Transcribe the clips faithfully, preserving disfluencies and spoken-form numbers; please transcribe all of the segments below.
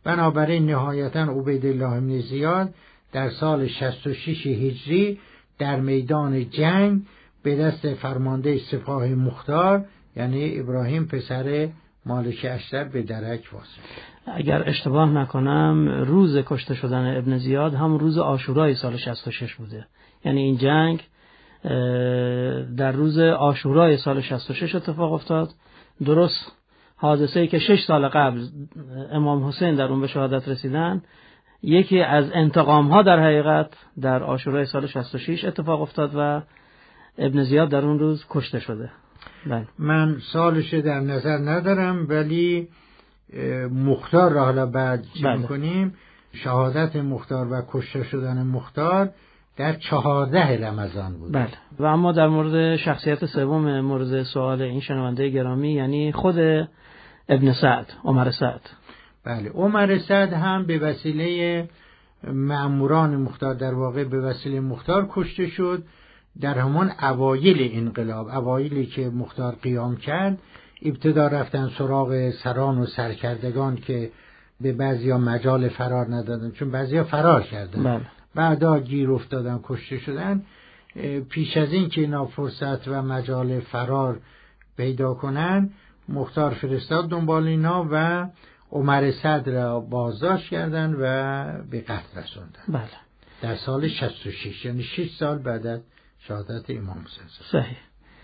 بنابراین نهایتاً عبیدالله بن زیاد در سال شصت و شش هجری در میدان جنگ به دست فرمانده سپاه مختار یعنی ابراهیم پسر مالک اشتر به درک واصل. اگر اشتباه نکنم روز کشته شدن ابن زیاد هم روز عاشورای سال شصت و شش بوده، یعنی این جنگ در روز عاشورای سال شصت و شش اتفاق افتاد. درست حادثه‌ای که شش سال قبل امام حسین در اون به شهادت رسیدن، یکی از انتقام ها در حقیقت در عاشورای سال شصت و شش اتفاق افتاد و ابن زیاد در اون روز کشته شده. بله. من سالش در نظر ندارم، ولی مختار را حالا بعد چی بله. میکنیم شهادت مختار و کشته شدن مختار در چهارده رمضان بود. بله. و اما در مورد شخصیت سوم مورد سوال این شنونده گرامی، یعنی خود ابن سعد، عمر سعد. بله، عمر سعد هم به وسیله مأموران مختار، در واقع به وسیله مختار کشته شد. در همان اوایل انقلاب، اوایلی که مختار قیام کرد، ابتدا رفتن سراغ سران و سرکردگان که به بعضیا مجال فرار ندادن، چون بعضیا فرار کردن. بله. بعدا گیر افتادن، کشته شدن. پیش از این که اینا فرصت و مجال فرار پیدا کنن، مختار فرستاد دنبال اینا و عمر سعد را بازداشت کردن و به قتل رسوندن. بله. در سال شصت و شش، یعنی شش سال بعد از شهادت امام حسین. صحیح.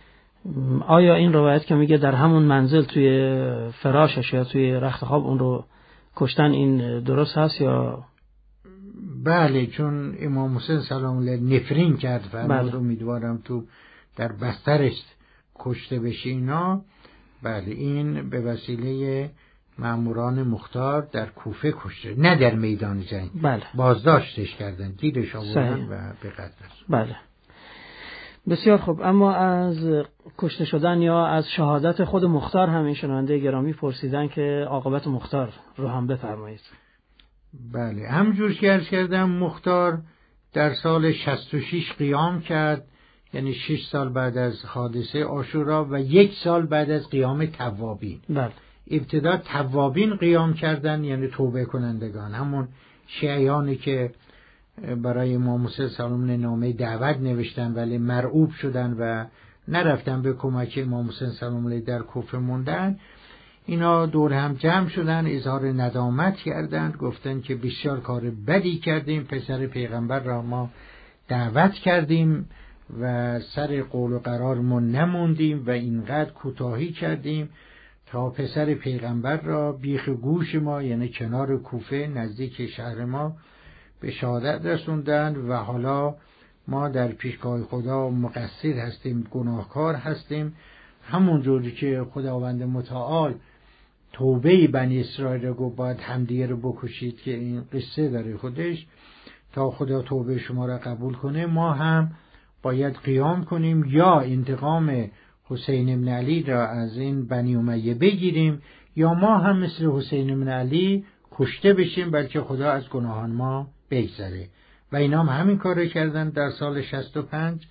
آیا این روایت که میگه در همون منزل توی فراشش یا توی رخت خواب اون رو کشتن، این درست هست یا؟ بله، چون امام حسین سلام الله نفرین کرد، فرمود امیدوارم تو در بسترش کشته بشی اینا. بله، این به وسیله مأموران مختار در کوفه کشته، نه در میدان جنگ. بله. بازداشتش کردن، گیرش آوردن و به قتل رسوندن. بله. بسیار خوب. اما از کشته شدن یا از شهادت خود مختار هم این شنونده گرامی پرسیدن که عاقبت مختار رو هم بفرمایید. بله، همجور که عرض کردم مختار در سال شصت و شش قیام کرد، یعنی شش سال بعد از حادثه عاشورا و یک سال بعد از قیام توابین. بله. ابتدا توابین قیام کردن، یعنی توبه کنندگان، همون شیعیانی که برای امام حسین سلام الله نامه دعوت نوشتن ولی مرعوب شدن و نرفتن به کمک امام حسین سلام الله در کوفه موندن. اینا دور هم جمع شدن، اظهار ندامت کردند، گفتن که بسیار کار بدی کردیم، پسر پیغمبر را ما دعوت کردیم و سر قول و قرارمون نموندیم و اینقدر کوتاهی کردیم تا پسر پیغمبر را بیخ گوش ما، یعنی کنار کوفه نزدیک شهر ما، به شهادت رسوندن و حالا ما در پیشگاه خدا مقصر هستیم، گناهکار هستیم. همون جوری که خداوند متعال توبه بنی اسرائیل رو گفت باید همدیگه رو بکشید، که این قصه داره خودش، تا خدا توبه شما را قبول کنه، ما هم باید قیام کنیم یا انتقام حسین بن علی را از این بنی امیه بگیریم، یا ما هم مثل حسین بن علی کشته بشیم بلکه خدا از گناهان ما بگذره. و اینا هم همین کار کردن در سال شصت و پنج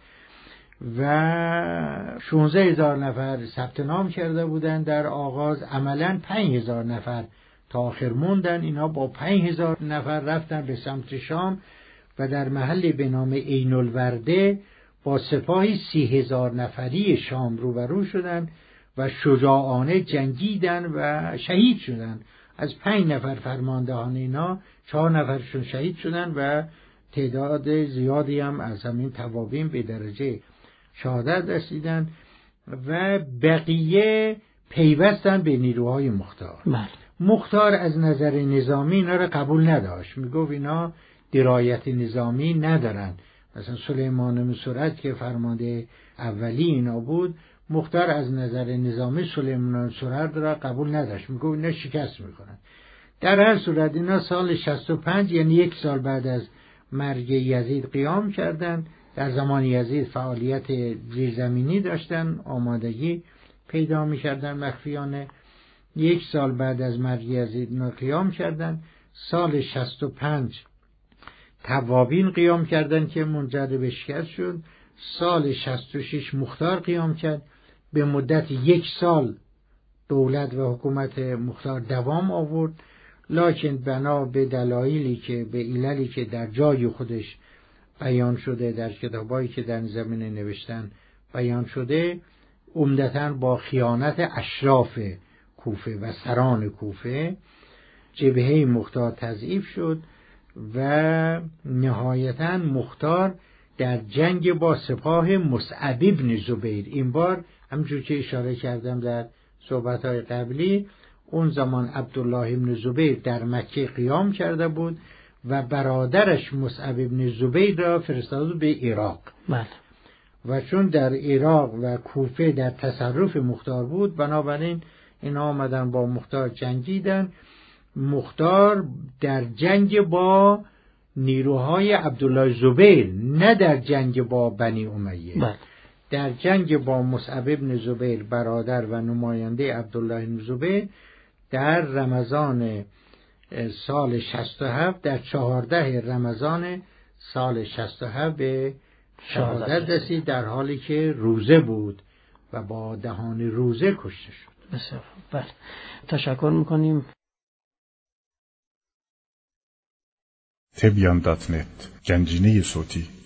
و شانزده هزار نفر ثبت نام کرده بودن در آغاز. عملاً پنج هزار نفر تا آخر موندن. اینا با پنج هزار نفر رفتن به سمت شام و در محل به نام عین الورده با سپاهی سی هزار نفری شام روبرو شدن و شجاعانه جنگیدن و شهید شدن. از پنج نفر فرماندهان اینا چهار نفرشون شهید شدن و تعداد زیادی هم از همین توابین به درجه شهادت رسیدن و بقیه پیوستن به نیروهای مختار. بله. مختار از نظر نظامی اینا را قبول نداشت، میگفت اینا درایت نظامی ندارن. مثلا سلیمان بن سرد که فرمانده اولی اینا بود، مختار از نظر نظامی سلیمان بن سرد را قبول نداشت، میگفت اینا شکست میکنن. در هر صورت اینا سال شصت و پنج، یعنی یک سال بعد از مرگ یزید قیام کردند. در زمان یزید فعالیت زیرزمینی داشتن، آمادگی پیدا می‌کردن مخفیانه. یک سال بعد از مرگ یزید قیام کردند. سال شصت و پنج توابین قیام کردند که منجر به شکست شد. سال شصت و شش مختار قیام کرد. به مدت یک سال دولت و حکومت مختار دوام آورد. لکن بنا به دلایلی که به عللی که در جای خودش بیان شده، در کتابایی که در زمینه نوشتن بیان شده، عمدتاً با خیانت اشراف کوفه و سران کوفه جبهه مختار تضعیف شد و نهایتاً مختار در جنگ با سپاه مصعب بن زبیر، این بار همونجور که اشاره کردم در صحبت‌های قبلی، اون زمان عبدالله بن زبیر در مکه قیام کرده بود و برادرش مصعب بن زبیر را فرستاده به عراق. بله. و چون در عراق و کوفه در تصرف مختار بود، بنابراین اینا آمدن با مختار جنگیدن. مختار در جنگ با نیروهای عبدالله زبیر، نه در جنگ با بنی امیه، بله. در جنگ با مصعب بن زبیر برادر و نماینده عبدالله بن زبیر در رمضان سال شصت و هفت، در چهارده رمضان سال شصت و هفت به شهادت رسید، در حالی که روزه بود و با دهان روزه کشته شد. بسیار بله. تشکر میکنیم. تبیان دات نت گنجینه صوتی